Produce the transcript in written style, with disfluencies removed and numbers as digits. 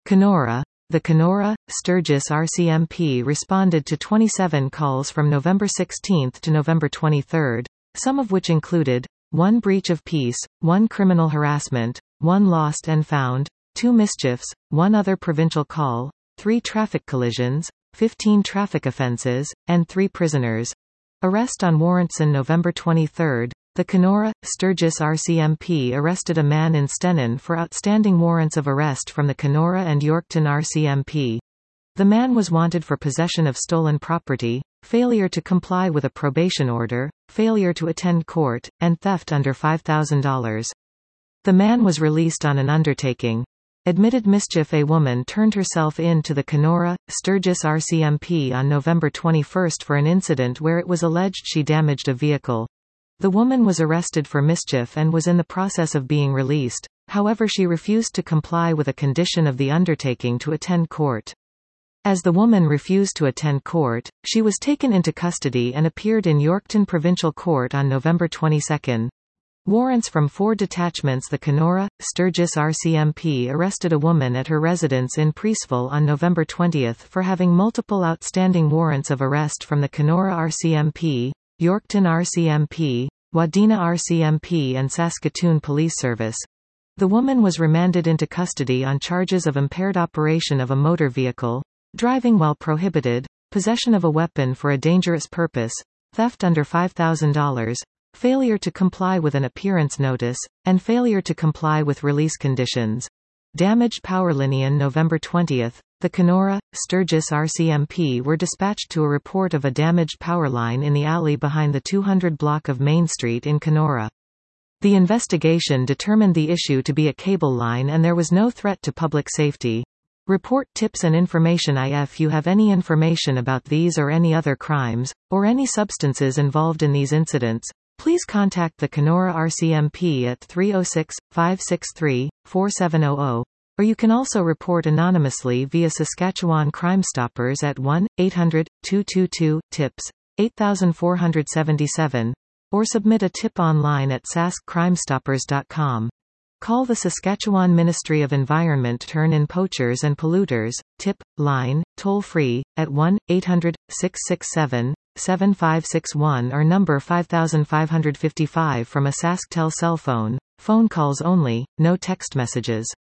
Kenora. The Kenora, Sturgis RCMP responded to 27 calls from November 16 to November 23, some of which included 1 breach of peace, 1 criminal harassment, 1 lost and found, 2 mischiefs, 1 other provincial call, 3 traffic collisions, 15 traffic offences, and 3 prisoners. Arrest on warrants. On November 23, the Kenora, Sturgis RCMP arrested a man in Stenen for outstanding warrants of arrest from the Kenora and Yorkton RCMP. The man was wanted for possession of stolen property, failure to comply with a probation order, failure to attend court, and theft under $5,000. The man was released on an undertaking. Admitted mischief. A woman turned herself in to the Kenora, Sturgis RCMP on November 21 for an incident where it was alleged she damaged a vehicle. The woman was arrested for mischief and was in the process of being released, however she refused to comply with a condition of the undertaking to attend court. As the woman refused to attend court, she was taken into custody and appeared in Yorkton Provincial Court on November 22. Warrants from 4 detachments. The Kenora, Sturgis RCMP arrested a woman at her residence in Preeceville on November 20 for having multiple outstanding warrants of arrest from the Kenora RCMP, Yorkton RCMP, Wadena RCMP and Saskatoon Police Service. The woman was remanded into custody on charges of impaired operation of a motor vehicle, driving while prohibited, possession of a weapon for a dangerous purpose, theft under $5,000, failure to comply with an appearance notice, and failure to comply with release conditions. Damaged power line. On November 20, the Kenora, Sturgis RCMP were dispatched to a report of a damaged power line in the alley behind the 200 block of Main Street in Kenora. The investigation determined the issue to be a cable line and there was no threat to public safety. Report tips and information. If you have any information about these or any other crimes, or any substances involved in these incidents, please contact the Kenora RCMP at 306-563-4700, or you can also report anonymously via Saskatchewan Crime Stoppers at 1-800-222-TIPS, 8477, or submit a tip online at saskcrimestoppers.com. Call the Saskatchewan Ministry of Environment. Turn in poachers and polluters, tip, line, toll-free, at 1-800-667-7561 or number 5555 from a SaskTel cell phone. Phone calls only, no text messages.